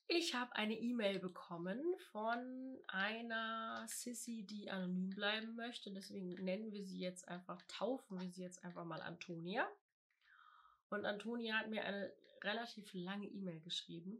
Ich habe eine E-Mail bekommen von einer Sissy, die anonym bleiben möchte. Deswegen taufen wir sie jetzt einfach mal Antonia. Und Antonia hat mir eine relativ lange E-Mail geschrieben.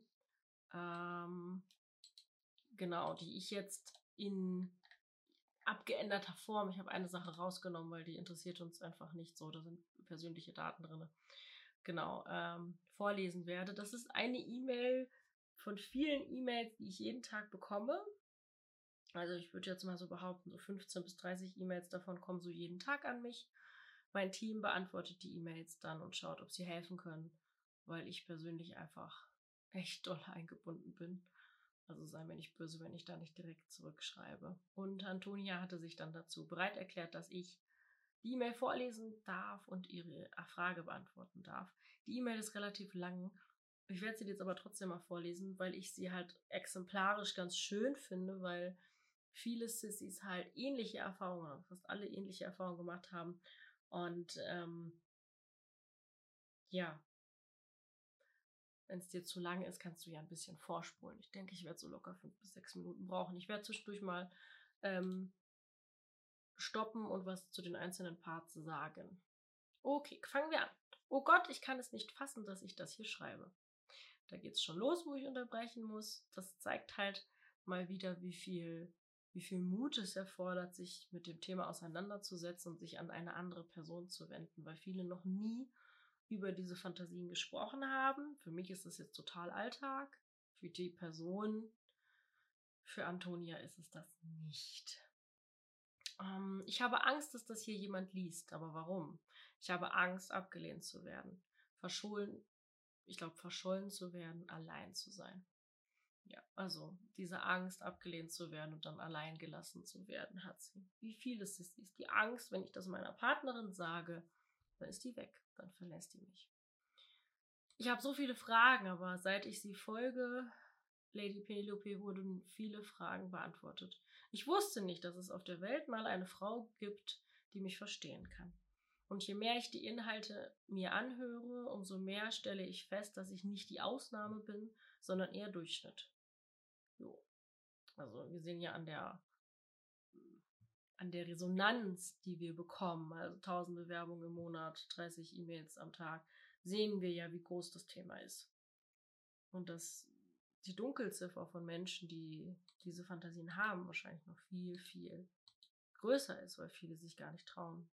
Genau, die ich jetzt in abgeänderter Form, ich habe eine Sache rausgenommen, weil die interessiert uns einfach nicht so, da sind persönliche Daten drin. Genau, vorlesen werde. Das ist eine E-Mail von vielen E-Mails, die ich jeden Tag bekomme. Also ich würde jetzt mal so behaupten, so 15 bis 30 E-Mails davon kommen so jeden Tag an mich. Mein Team beantwortet die E-Mails dann und schaut, ob sie helfen können, weil ich persönlich einfach echt doll eingebunden bin. Also sei mir nicht böse, wenn ich da nicht direkt zurückschreibe. Und Antonia hatte sich dann dazu bereit erklärt, dass ich die E-Mail vorlesen darf und ihre Frage beantworten darf. Die E-Mail ist relativ lang. Ich werde sie jetzt aber trotzdem mal vorlesen, weil ich sie halt exemplarisch ganz schön finde, weil viele Sissys halt ähnliche Erfahrungen, fast alle ähnliche Erfahrungen gemacht haben. Und ja, wenn es dir zu lang ist, kannst du ja ein bisschen vorspulen. Ich denke, ich werde so locker 5 bis 6 Minuten brauchen. Ich werde zwischendurch mal stoppen und was zu den einzelnen Parts sagen. Okay, fangen wir an. Oh Gott, ich kann es nicht fassen, dass ich das hier schreibe. Da geht es schon los, wo ich unterbrechen muss. Das zeigt halt mal wieder, wie viel Mut es erfordert, sich mit dem Thema auseinanderzusetzen und sich an eine andere Person zu wenden, weil viele noch nie über diese Fantasien gesprochen haben. Für mich ist das jetzt total Alltag. Für die Person, für Antonia ist es das nicht. Ich habe Angst, dass das hier jemand liest. Aber warum? Ich habe Angst, abgelehnt zu werden. Verschollen zu werden, allein zu sein. Ja, also diese Angst, abgelehnt zu werden und dann allein gelassen zu werden, hat sie. Wie viel ist es? Die Angst, wenn ich das meiner Partnerin sage, dann ist die weg, dann verlässt die mich. Ich habe so viele Fragen, aber seit ich sie folge, Lady Penelope, wurden viele Fragen beantwortet. Ich wusste nicht, dass es auf der Welt mal eine Frau gibt, die mich verstehen kann. Und je mehr ich die Inhalte mir anhöre, umso mehr stelle ich fest, dass ich nicht die Ausnahme bin, sondern eher Durchschnitt. Jo. Also wir sehen ja an der Resonanz, die wir bekommen, also 1000 Bewerbungen im Monat, 30 E-Mails am Tag, sehen wir ja, wie groß das Thema ist. Und dass die Dunkelziffer von Menschen, die diese Fantasien haben, wahrscheinlich noch viel, viel größer ist, weil viele sich gar nicht trauen,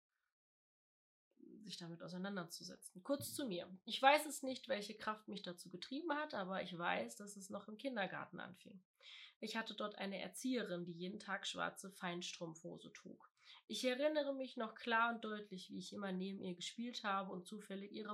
sich damit auseinanderzusetzen. Kurz zu mir. Ich weiß es nicht, welche Kraft mich dazu getrieben hat, aber ich weiß, dass es noch im Kindergarten anfing. Ich hatte dort eine Erzieherin, die jeden Tag schwarze Feinstrumpfhose trug. Ich erinnere mich noch klar und deutlich, wie ich immer neben ihr gespielt habe und zufällig ihre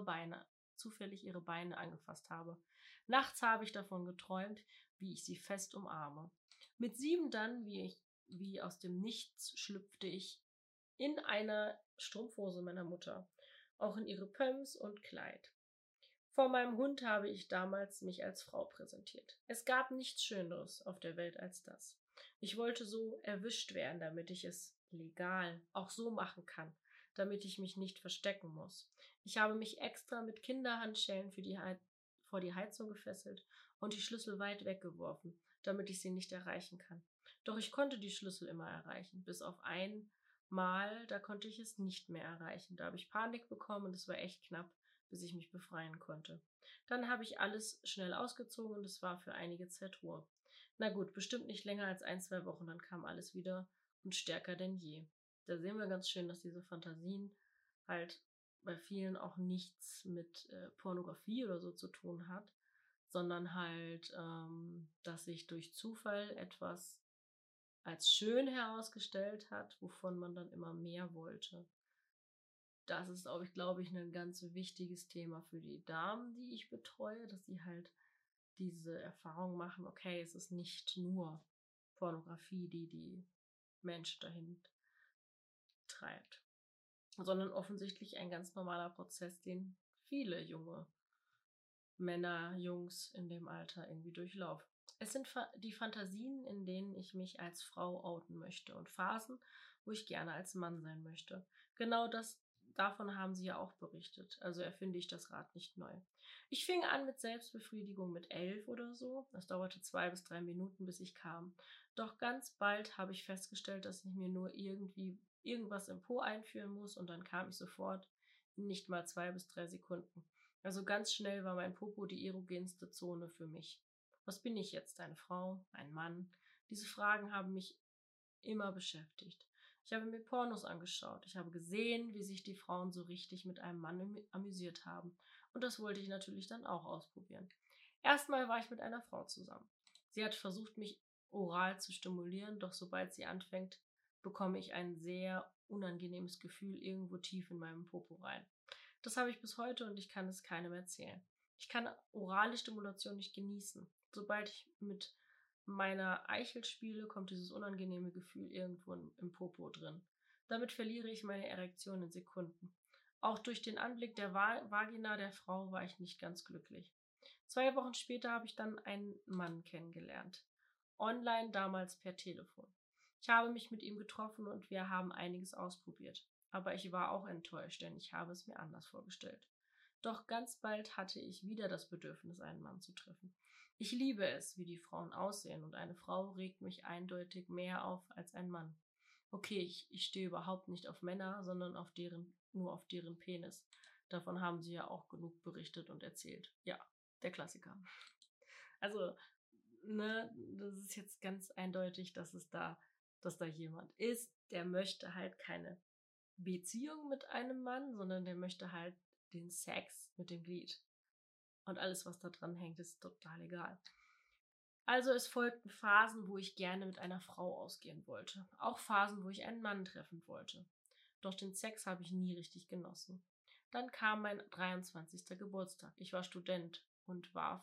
Beine angefasst habe. Nachts habe ich davon geträumt, wie ich sie fest umarme. Mit 7 dann, wie aus dem Nichts, schlüpfte ich in eine Strumpfhose meiner Mutter, auch in ihre Pumps und Kleid. Vor meinem Hund habe ich damals mich als Frau präsentiert. Es gab nichts Schöneres auf der Welt als das. Ich wollte so erwischt werden, damit ich es legal auch so machen kann, damit ich mich nicht verstecken muss. Ich habe mich extra mit Kinderhandschellen vor die Heizung gefesselt und die Schlüssel weit weggeworfen, damit ich sie nicht erreichen kann. Doch ich konnte die Schlüssel immer erreichen, bis auf einmal, da konnte ich es nicht mehr erreichen. Da habe ich Panik bekommen und es war echt knapp, bis ich mich befreien konnte. Dann habe ich alles schnell ausgezogen und es war für einige Zeit Ruhe. Na gut, bestimmt nicht länger als 1, 2 Wochen, dann kam alles wieder und stärker denn je. Da sehen wir ganz schön, dass diese Fantasien halt bei vielen auch nichts mit Pornografie oder so zu tun hat, sondern halt, dass sich durch Zufall etwas als schön herausgestellt hat, wovon man dann immer mehr wollte. Das ist auch, glaube ich, ein ganz wichtiges Thema für die Damen, die ich betreue, dass sie halt diese Erfahrung machen, okay, es ist nicht nur Pornografie, die die Menschen dahin treibt, sondern offensichtlich ein ganz normaler Prozess, den viele junge Männer, Jungs in dem Alter irgendwie durchlaufen. Es sind die Fantasien, in denen ich mich als Frau outen möchte und Phasen, wo ich gerne als Mann sein möchte. Genau das davon haben sie ja auch berichtet. Also erfinde ich das Rad nicht neu. Ich fing an mit Selbstbefriedigung mit 11 oder so. Das dauerte 2 bis 3 Minuten, bis ich kam. Doch ganz bald habe ich festgestellt, dass ich mir nur irgendwie irgendwas im Po einführen muss und dann kam ich sofort in nicht mal 2 bis 3 Sekunden. Also ganz schnell war mein Popo die erogenste Zone für mich. Was bin ich jetzt? Eine Frau? Ein Mann? Diese Fragen haben mich immer beschäftigt. Ich habe mir Pornos angeschaut. Ich habe gesehen, wie sich die Frauen so richtig mit einem Mann amüsiert haben. Und das wollte ich natürlich dann auch ausprobieren. Erstmal war ich mit einer Frau zusammen. Sie hat versucht, mich oral zu stimulieren, doch sobald sie anfängt, bekomme ich ein sehr unangenehmes Gefühl irgendwo tief in meinem Popo rein. Das habe ich bis heute und ich kann es keinem erzählen. Ich kann orale Stimulation nicht genießen. Sobald ich mit meiner Eichel spiele, kommt dieses unangenehme Gefühl irgendwo im Popo drin. Damit verliere ich meine Erektion in Sekunden. Auch durch den Anblick der Vagina der Frau war ich nicht ganz glücklich. 2 Wochen später habe ich dann einen Mann kennengelernt. Online, damals per Telefon. Ich habe mich mit ihm getroffen und wir haben einiges ausprobiert. Aber ich war auch enttäuscht, denn ich habe es mir anders vorgestellt. Doch ganz bald hatte ich wieder das Bedürfnis, einen Mann zu treffen. Ich liebe es, wie die Frauen aussehen und eine Frau regt mich eindeutig mehr auf als ein Mann. Okay, ich stehe überhaupt nicht auf Männer, sondern nur auf deren Penis. Davon haben sie ja auch genug berichtet und erzählt. Ja, der Klassiker. Also, ne, das ist jetzt ganz eindeutig, dass da jemand ist, der möchte halt keine Beziehung mit einem Mann, sondern der möchte halt den Sex mit dem Glied. Und alles, was da dran hängt, ist total egal. Also es folgten Phasen, wo ich gerne mit einer Frau ausgehen wollte. Auch Phasen, wo ich einen Mann treffen wollte. Doch den Sex habe ich nie richtig genossen. Dann kam mein 23. Geburtstag. Ich war Student und war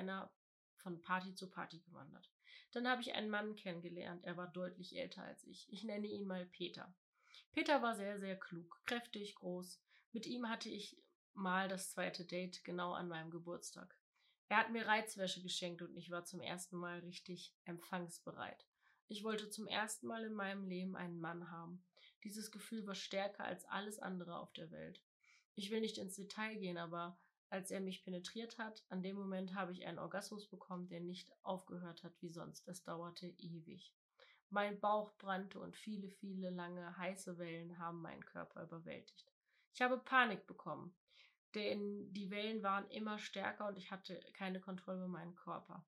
von Party zu Party gewandert. Dann habe ich einen Mann kennengelernt. Er war deutlich älter als ich. Ich nenne ihn mal Peter. Peter war sehr, sehr klug, kräftig, groß. Mit ihm hatte ich mal das zweite Date genau an meinem Geburtstag. Er hat mir Reizwäsche geschenkt und ich war zum ersten Mal richtig empfangsbereit. Ich wollte zum ersten Mal in meinem Leben einen Mann haben. Dieses Gefühl war stärker als alles andere auf der Welt. Ich will nicht ins Detail gehen, aber als er mich penetriert hat, an dem Moment habe ich einen Orgasmus bekommen, der nicht aufgehört hat wie sonst. Es dauerte ewig. Mein Bauch brannte und viele, viele lange heiße Wellen haben meinen Körper überwältigt. Ich habe Panik bekommen, denn die Wellen waren immer stärker und ich hatte keine Kontrolle über meinen Körper.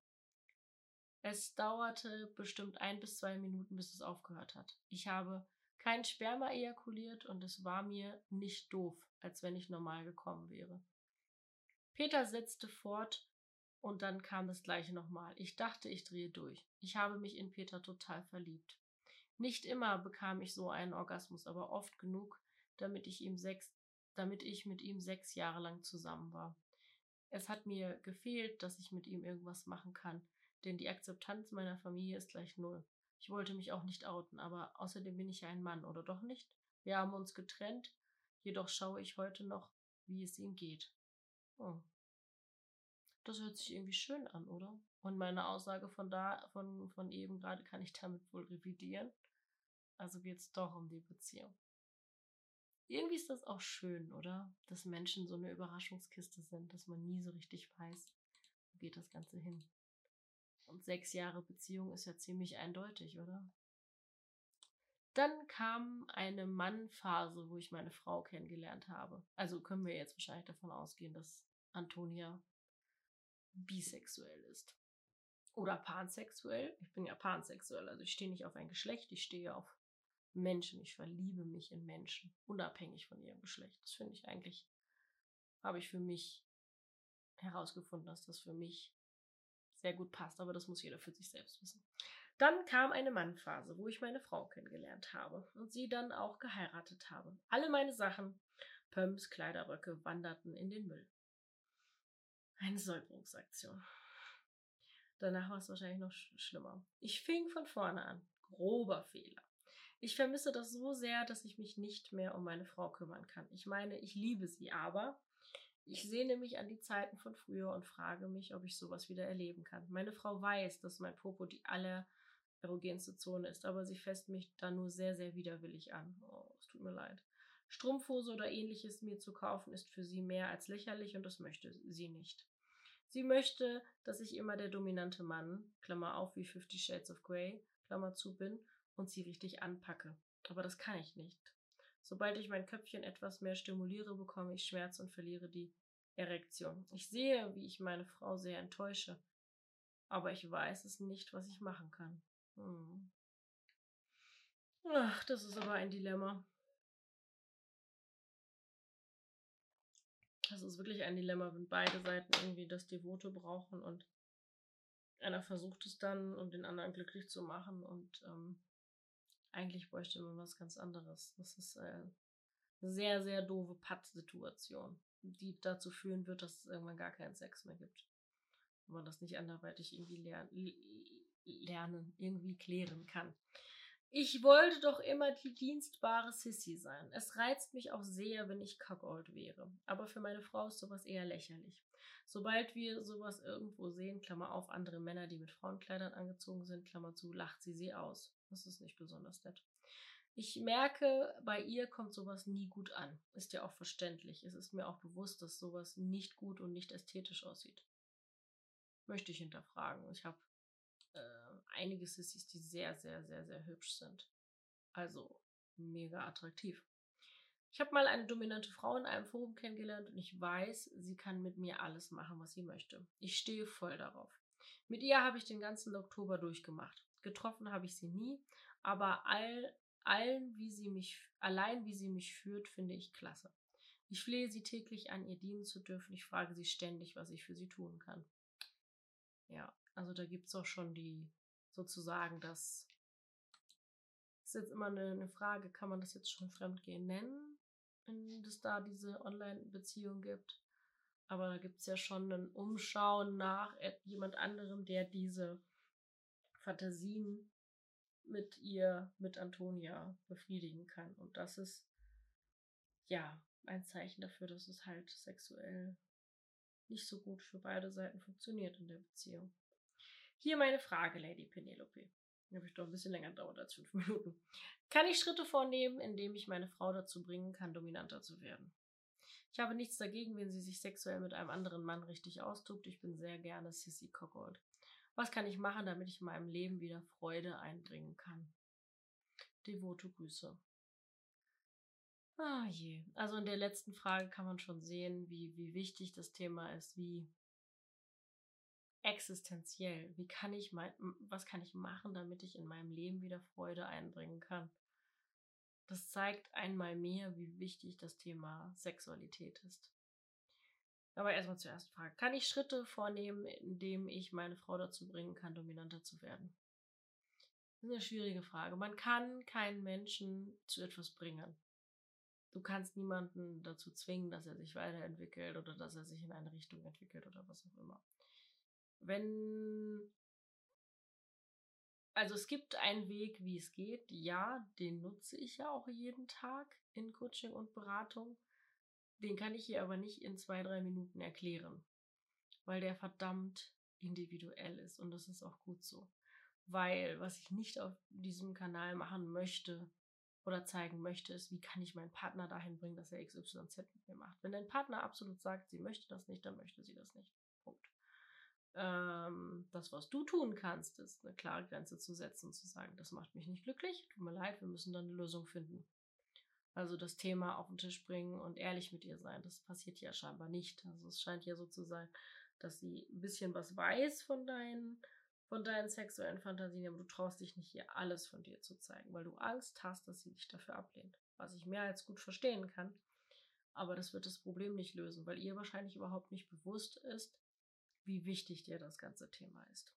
Es dauerte bestimmt 1 bis 2 Minuten, bis es aufgehört hat. Ich habe kein Sperma ejakuliert und es war mir nicht doof, als wenn ich normal gekommen wäre. Peter setzte fort und dann kam das gleiche nochmal. Ich dachte, ich drehe durch. Ich habe mich in Peter total verliebt. Nicht immer bekam ich so einen Orgasmus, aber oft genug, damit ich mit ihm 6 Jahre lang zusammen war. Es hat mir gefehlt, dass ich mit ihm irgendwas machen kann, denn die Akzeptanz meiner Familie ist gleich 0. Ich wollte mich auch nicht outen, aber außerdem bin ich ja ein Mann, oder doch nicht? Wir haben uns getrennt, jedoch schaue ich heute noch, wie es ihm geht. Oh, das hört sich irgendwie schön an, oder? Und meine Aussage von eben gerade kann ich damit wohl revidieren. Also geht es doch um die Beziehung. Irgendwie ist das auch schön, oder? Dass Menschen so eine Überraschungskiste sind, dass man nie so richtig weiß, wo geht das Ganze hin. Und 6 Jahre Beziehung ist ja ziemlich eindeutig, oder? Dann kam eine Mannphase, wo ich meine Frau kennengelernt habe. Also können wir jetzt wahrscheinlich davon ausgehen, dass Antonia bisexuell ist. Oder pansexuell. Ich bin ja pansexuell, also ich stehe nicht auf ein Geschlecht, ich stehe auf Menschen. Ich verliebe mich in Menschen, unabhängig von ihrem Geschlecht. Das finde ich eigentlich, habe ich für mich herausgefunden, dass das für mich sehr gut passt, aber das muss jeder für sich selbst wissen. Dann kam eine Mannphase, wo ich meine Frau kennengelernt habe und sie dann auch geheiratet habe. Alle meine Sachen, Pumps, Kleiderröcke, wanderten in den Müll. Eine Säuberungsaktion. Danach war es wahrscheinlich noch schlimmer. Ich fing von vorne an. Grober Fehler. Ich vermisse das so sehr, dass ich mich nicht mehr um meine Frau kümmern kann. Ich meine, ich liebe sie, aber ich sehne mich an die Zeiten von früher und frage mich, ob ich sowas wieder erleben kann. Meine Frau weiß, dass mein Popo die allererogenste Zone ist, aber sie fasst mich da nur sehr, sehr widerwillig an. Oh, es tut mir leid. Strumpfhose oder ähnliches mir zu kaufen, ist für sie mehr als lächerlich und das möchte sie nicht. Sie möchte, dass ich immer der dominante Mann, Klammer auf, wie 50 Shades of Grey, Klammer zu, bin und sie richtig anpacke. Aber das kann ich nicht. Sobald ich mein Köpfchen etwas mehr stimuliere, bekomme ich Schmerz und verliere die Erektion. Ich sehe, wie ich meine Frau sehr enttäusche, aber ich weiß es nicht, was ich machen kann. Ach, das ist aber ein Dilemma. Das ist wirklich ein Dilemma, wenn beide Seiten irgendwie das Devote brauchen und einer versucht es dann, um den anderen glücklich zu machen und eigentlich bräuchte man was ganz anderes. Das ist eine sehr, sehr doofe Pattsituation, die dazu führen wird, dass es irgendwann gar keinen Sex mehr gibt. Wenn man das nicht anderweitig irgendwie lernen, irgendwie klären kann. Ich wollte doch immer die dienstbare Sissy sein. Es reizt mich auch sehr, wenn ich cuckold wäre. Aber für meine Frau ist sowas eher lächerlich. Sobald wir sowas irgendwo sehen, Klammer auf, andere Männer, die mit Frauenkleidern angezogen sind, Klammer zu, lacht sie aus. Das ist nicht besonders nett. Ich merke, bei ihr kommt sowas nie gut an. Ist ja auch verständlich. Es ist mir auch bewusst, dass sowas nicht gut und nicht ästhetisch aussieht. Möchte ich hinterfragen. Ich habe einige Sissys, die sehr, sehr, sehr, sehr hübsch sind. Also mega attraktiv. Ich habe mal eine dominante Frau in einem Forum kennengelernt und ich weiß, sie kann mit mir alles machen, was sie möchte. Ich stehe voll darauf. Mit ihr habe ich den ganzen Oktober durchgemacht. Getroffen habe ich sie nie, aber allein wie sie mich führt, finde ich klasse. Ich flehe sie täglich an, ihr dienen zu dürfen. Ich frage sie ständig, was ich für sie tun kann. Ja, also da gibt es auch schon die, sozusagen, das ist jetzt immer eine Frage, kann man das jetzt schon Fremdgehen nennen, wenn es da diese Online-Beziehung gibt? Aber da gibt es ja schon ein Umschauen nach jemand anderem, der diese Fantasien mit Antonia befriedigen kann. Und das ist ja ein Zeichen dafür, dass es halt sexuell nicht so gut für beide Seiten funktioniert in der Beziehung. Hier meine Frage, Lady Penelope. Die habe ich doch ein bisschen länger gedauert als 5 Minuten. Kann ich Schritte vornehmen, indem ich meine Frau dazu bringen kann, dominanter zu werden? Ich habe nichts dagegen, wenn sie sich sexuell mit einem anderen Mann richtig austobt. Ich bin sehr gerne Sissy Cockold. Was kann ich machen, damit ich in meinem Leben wieder Freude einbringen kann? Devote Grüße. Ah je. Also in der letzten Frage kann man schon sehen, wie wichtig das Thema ist, wie existenziell. Was kann ich machen, damit ich in meinem Leben wieder Freude einbringen kann? Das zeigt einmal mehr, wie wichtig das Thema Sexualität ist. Aber erstmal zur ersten Frage. Kann ich Schritte vornehmen, indem ich meine Frau dazu bringen kann, dominanter zu werden? Das ist eine schwierige Frage. Man kann keinen Menschen zu etwas bringen. Du kannst niemanden dazu zwingen, dass er sich weiterentwickelt oder dass er sich in eine Richtung entwickelt oder was auch immer. Also es gibt einen Weg, wie es geht. Ja, den nutze ich ja auch jeden Tag in Coaching und Beratung. Den kann ich hier aber nicht in 2-3 Minuten erklären, weil der verdammt individuell ist und das ist auch gut so. Weil was ich nicht auf diesem Kanal machen möchte oder zeigen möchte, ist, wie kann ich meinen Partner dahin bringen, dass er XYZ mit mir macht. Wenn dein Partner absolut sagt, sie möchte das nicht, dann möchte sie das nicht. Punkt. Das, was du tun kannst, ist eine klare Grenze zu setzen und zu sagen, das macht mich nicht glücklich, tut mir leid, wir müssen dann eine Lösung finden. Also das Thema auf den Tisch bringen und ehrlich mit ihr sein, das passiert ja scheinbar nicht. Also es scheint ja so zu sein, dass sie ein bisschen was weiß von deinen sexuellen Fantasien, aber du traust dich nicht, ihr alles von dir zu zeigen, weil du Angst hast, dass sie dich dafür ablehnt. Was ich mehr als gut verstehen kann. Aber das wird das Problem nicht lösen, weil ihr wahrscheinlich überhaupt nicht bewusst ist, wie wichtig dir das ganze Thema ist.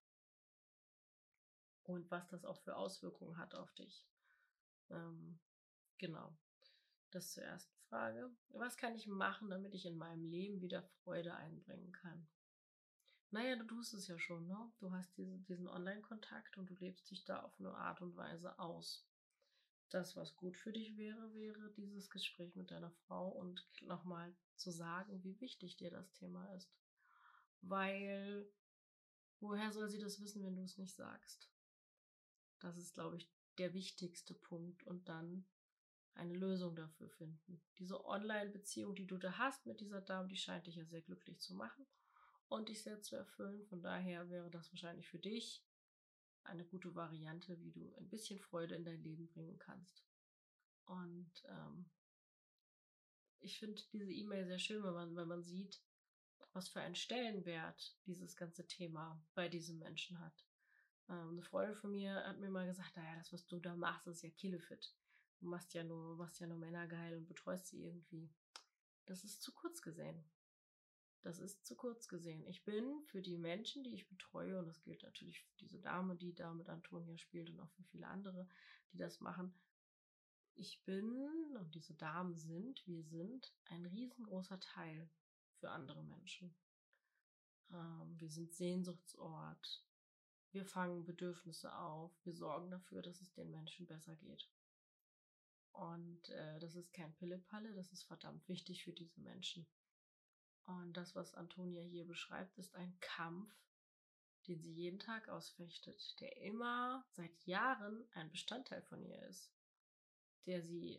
Und was das auch für Auswirkungen hat auf dich. Genau. Das zur ersten Frage. Was kann ich machen, damit ich in meinem Leben wieder Freude einbringen kann? Naja, du tust es ja schon, ne? Du hast diesen Online-Kontakt und du lebst dich da auf eine Art und Weise aus. Das, was gut für dich wäre dieses Gespräch mit deiner Frau und nochmal zu sagen, wie wichtig dir das Thema ist. Weil, woher soll sie das wissen, wenn du es nicht sagst? Das ist, glaube ich, der wichtigste Punkt. Und dann eine Lösung dafür finden. Diese Online-Beziehung, die du da hast mit dieser Dame, die scheint dich ja sehr glücklich zu machen und dich sehr zu erfüllen. Von daher wäre das wahrscheinlich für dich eine gute Variante, wie du ein bisschen Freude in dein Leben bringen kannst. Und ich finde diese E-Mail sehr schön, wenn man sieht, was für einen Stellenwert dieses ganze Thema bei diesem Menschen hat. Eine Freundin von mir hat mir mal gesagt, naja, das, was du da machst, ist ja Killefit. Du machst ja nur Männer geil und betreust sie irgendwie. Das ist zu kurz gesehen. Das ist zu kurz gesehen. Ich bin für die Menschen, die ich betreue, und das gilt natürlich für diese Dame, die da mit Antonia spielt und auch für viele andere, die das machen, ich bin, und diese Damen sind, wir sind ein riesengroßer Teil für andere Menschen. Wir sind Sehnsuchtsort. Wir fangen Bedürfnisse auf. Wir sorgen dafür, dass es den Menschen besser geht. Und das ist kein Pillepalle, das ist verdammt wichtig für diese Menschen. Und das, was Antonia hier beschreibt, ist ein Kampf, den sie jeden Tag ausfechtet, der immer seit Jahren ein Bestandteil von ihr ist, der sie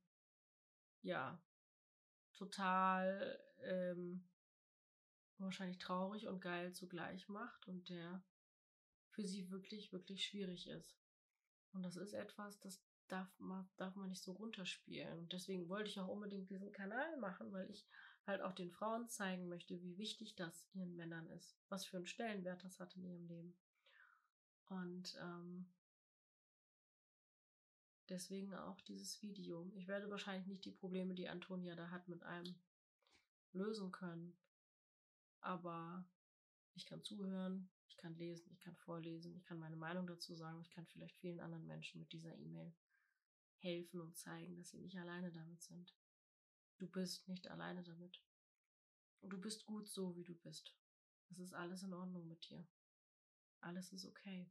total wahrscheinlich traurig und geil zugleich macht und der für sie wirklich, wirklich schwierig ist. Und das ist etwas, das darf man nicht so runterspielen. Und deswegen wollte ich auch unbedingt diesen Kanal machen, weil ich halt auch den Frauen zeigen möchte, wie wichtig das ihren Männern ist, was für einen Stellenwert das hat in ihrem Leben. Und deswegen auch dieses Video. Ich werde wahrscheinlich nicht die Probleme, die Antonia da hat, mit einem lösen können. Aber ich kann zuhören, ich kann lesen, ich kann vorlesen, ich kann meine Meinung dazu sagen, ich kann vielleicht vielen anderen Menschen mit dieser E-Mail helfen und zeigen, dass sie nicht alleine damit sind. Du bist nicht alleine damit. Und du bist gut so, wie du bist. Es ist alles in Ordnung mit dir. Alles ist okay.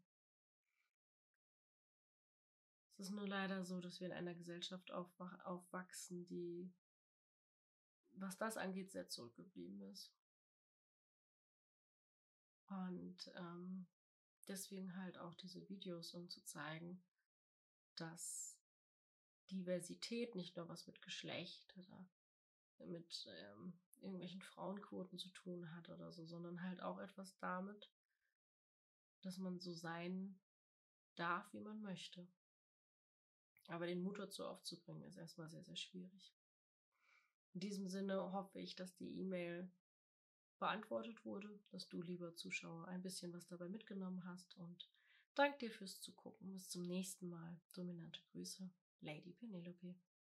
Es ist nur leider so, dass wir in einer Gesellschaft aufwachsen, die, was das angeht, sehr zurückgeblieben ist. Und deswegen halt auch diese Videos, um zu zeigen, dass Diversität nicht nur was mit Geschlecht oder mit irgendwelchen Frauenquoten zu tun hat oder so, sondern halt auch etwas damit, dass man so sein darf, wie man möchte. Aber den Mut dazu aufzubringen, ist erstmal sehr, sehr schwierig. In diesem Sinne hoffe ich, dass die E-Mail beantwortet wurde, dass du, lieber Zuschauer, ein bisschen was dabei mitgenommen hast und danke dir fürs Zugucken. Bis zum nächsten Mal. Dominante Grüße, Lady Penelope.